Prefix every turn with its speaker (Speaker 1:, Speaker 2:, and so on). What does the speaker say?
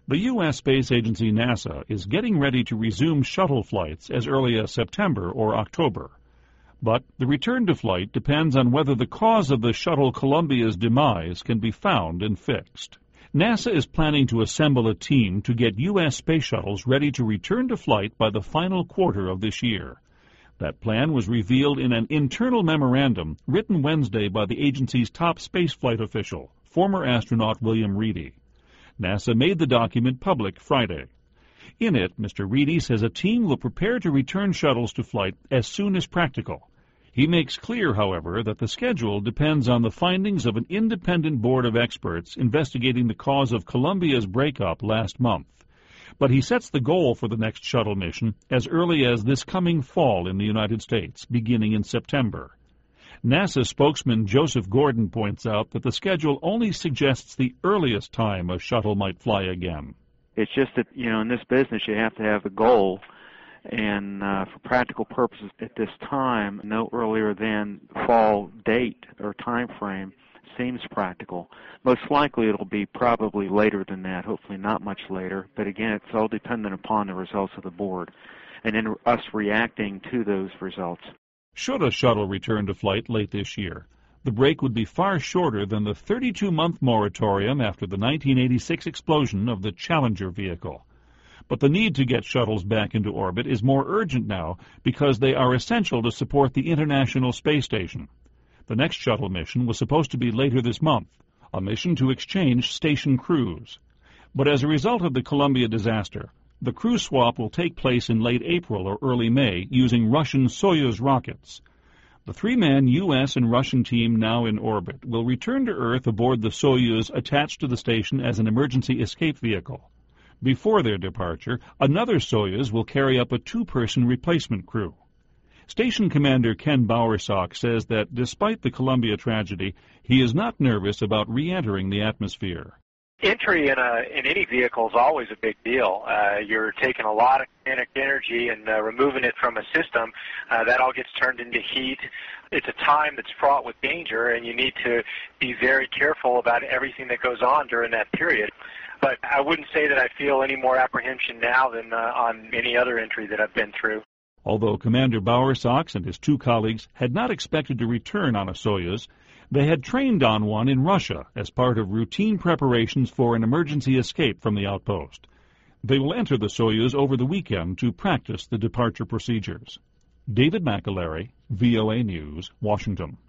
Speaker 1: The U.S. space agency NASA is getting ready to resume shuttle flights as early as September or October. But the return to flight depends on whether the cause of the shuttle Columbia's demise can be found and fixed. NASA is planning to assemble a team to get U.S. space shuttles ready to return to flight by the final quarter of this year. That plan was revealed in an internal memorandum written Wednesday by the agency's top spaceflight official, former astronaut William Reedy. NASA made the document public Friday. In it, Mr. Reedy says a team will prepare to return shuttles to flight as soon as practical. He makes clear, however, that the schedule depends on the findings of an independent board of experts investigating the cause of Columbia's breakup last month. But he sets the goal for the next shuttle mission as early as this coming fall in the United States, beginning in September. NASA spokesman Joseph Gordon points out that the schedule only suggests the earliest time a shuttle might fly again.
Speaker 2: It's just that, in this business you have to have a goal, and for practical purposes at this time, no earlier than fall date or time frame seems practical. Most likely it'll be probably later than that, hopefully not much later, but again, it's all dependent upon the results of the board and then us reacting to those results.
Speaker 1: Should a shuttle return to flight late this year, the break would be far shorter than the 32-month moratorium after the 1986 explosion of the Challenger vehicle. But the need to get shuttles back into orbit is more urgent now because they are essential to support the International Space Station. The next shuttle mission was supposed to be later this month, a mission to exchange station crews. But as a result of the Columbia disaster, the crew swap will take place in late April or early May using Russian Soyuz rockets. The three-man U.S. and Russian team now in orbit will return to Earth aboard the Soyuz attached to the station as an emergency escape vehicle. Before their departure, another Soyuz will carry up a two-person replacement crew. Station Commander Ken Bowersock says that despite the Columbia tragedy, he is not nervous about re-entering the atmosphere.
Speaker 3: Entry in any vehicle is always a big deal. You're taking a lot of kinetic energy and removing it from a system. That all gets turned into heat. It's a time that's fraught with danger, and you need to be very careful about everything that goes on during that period. But I wouldn't say that I feel any more apprehension now than on any other entry that I've been through.
Speaker 1: Although Commander Bowersock and his two colleagues had not expected to return on a Soyuz, they had trained on one in Russia as part of routine preparations for an emergency escape from the outpost. They will enter the Soyuz over the weekend to practice the departure procedures. David McAlery, VOA News, Washington.